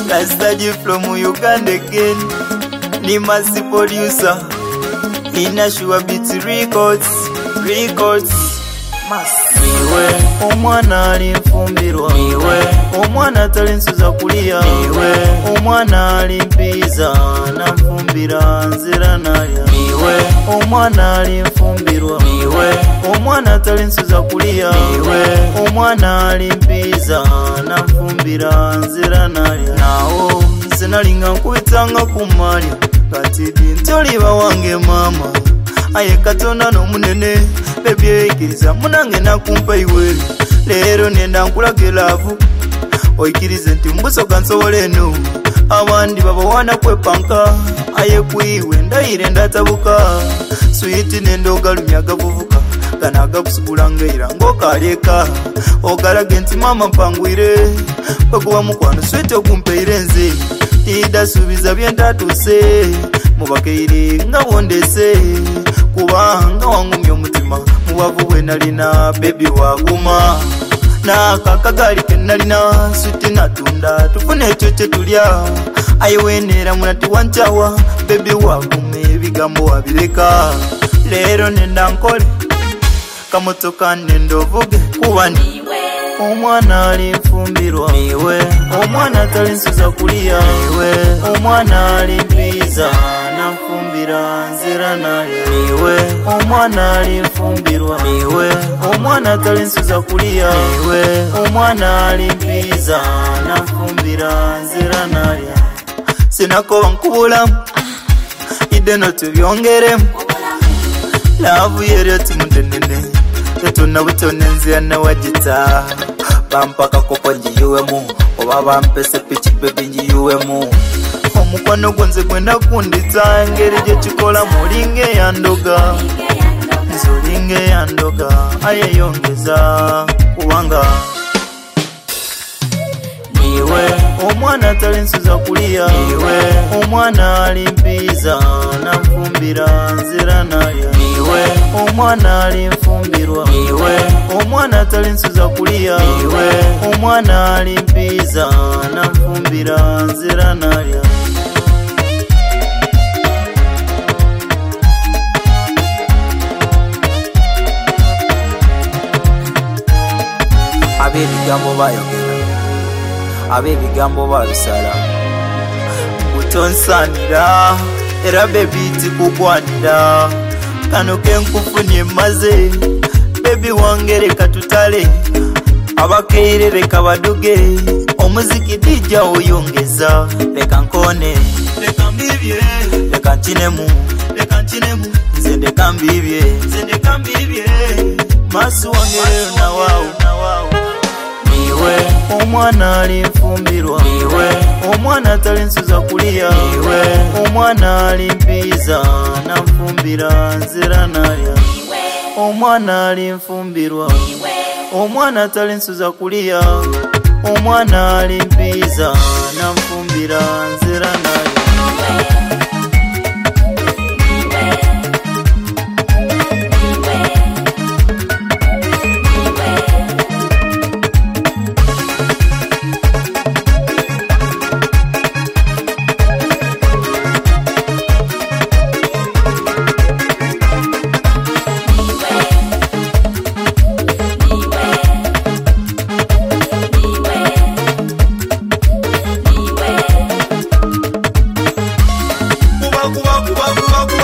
Rastaji from Uganda again. Nimasi producer. Inashua Beats Records. Niwe omwana alimfumbirwa, niwe omwana talinsuza kulia, niwe omwana alimpiza namfumbira nzira nalya, niwe omwana alimfumbirwa, niwe omwana talinsuza kulia, niwe omwana alimpiza namfumbira nzira nalya. Nawo sinalinga nkubitanga kumalya kati ntoliba wange mama aye Katonda n'omunene bebyekiriza munange nakumpa iwe leero nenda nkulaga laavu oyikirize nti mbusoka nsobola eno abandi babawana kwepanka aye kuiwe ndayire ndatabuka switi nenda ogalumya gavuvuka gana agakusugulanga era ng'okaleka ogalage nti mama mpangwire bakuba mukwano switi okumpeire nze tidasuubiza byentatuse mubakeire nga bondese kubanga wangumya omutima mubavu bwe nalina bebi waguma nakakagali ke nalina suti natunda tufune ekyo kye tulya ayeweneera munati wancawa bebi waguma ebigambo wabireka leero nenda nkole kamotoka nenda ovuge kuba niwe omwana alimfumbirwa, niwe omwana talinsuza kulia, niwe omwana alimpiza namfumbira nzira nalya, niwe omwana alimfumbirwa, niwe omwana talinsuza kulia, niwe omwana alimpiza namfumbira nzira nalya. Sinakoba nkubulamu ideno tubyongeremu laavu yeryo timudenene tetuna butone nzira nawagita bampaka koko njiyuwemu oba bampese piki bebi njiyuwemu omukwano gwenze gwenda kundita engeri gyekikola mulinga eyandoga nzolinga eyandoga ayeyongeza kubanga niwe omwana talinsuza kulia, niwe omwana alimpiza namfumbira nzira nalya, niwe omwana alimfumbirwa, niwe omwana talinsuza kulia, niwe omwana alimpiza namfumbira nzira nalya. Abebigambo bayogera abebigambo babisala butonsanira era bebi tikugwanira kano kenkufunye maze bebi wange leka tutale abakeire leka baduge omuziki dijja oyongeza leka nkone leka mbibye leka nkinemu nze ndeka mbibye masu wange lero nawawu niwe omwana alimfumbirwa, niwe omwana talinsuza kulia, niwe omwana alimpiza namfumbira nzira nalya, omwana alimfumbirwa, omwana talinsuza kulia, omwana alimpiza namfumbira nzira nalya. Kuba